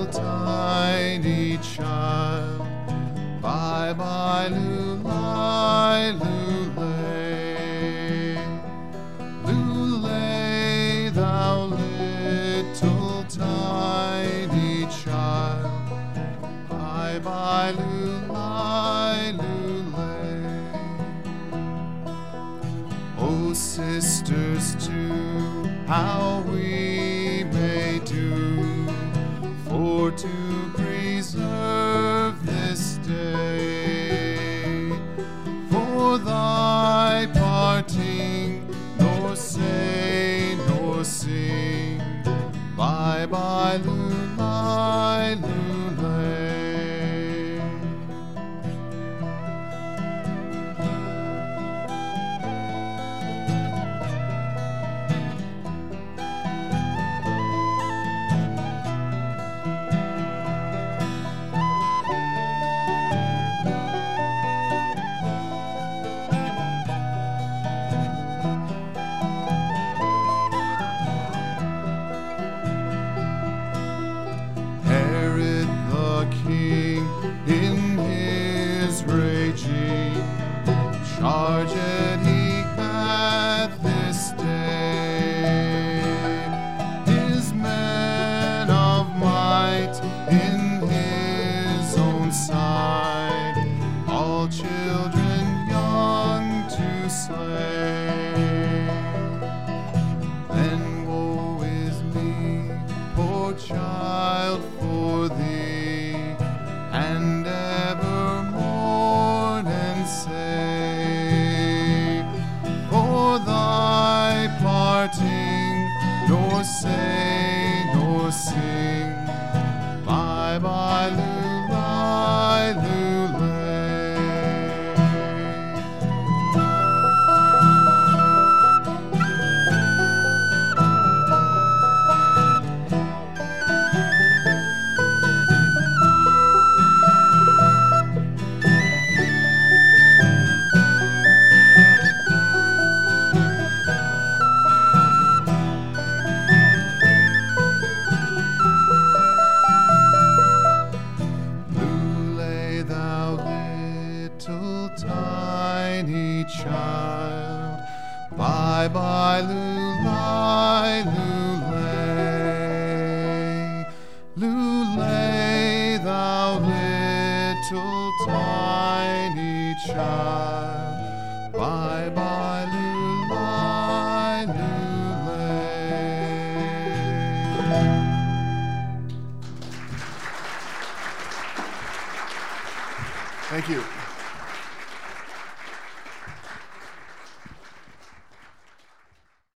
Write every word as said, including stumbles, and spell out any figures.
tiny child. Bye bye, Lulay, Lulay. Lulay, thou little tiny child. Bye bye, Lulay, Lulay. Oh, sisters, too, how we may do for to preserve this day. For thy parting, nor say nor sing. Bye bye, Lulay, Lulay. King in his raging charged he hath this day his men of might in his own side, all children young to slay. Then woe is me, poor child, for thee, and ever mourn and say, for thy parting, nor say nor sing. Bye bye, Lulay, Lulay. Tiny child, bye bye, Lulay, Lulay. Lulay, thou little tiny child, bye bye, Lulay, Lulay. Thank you.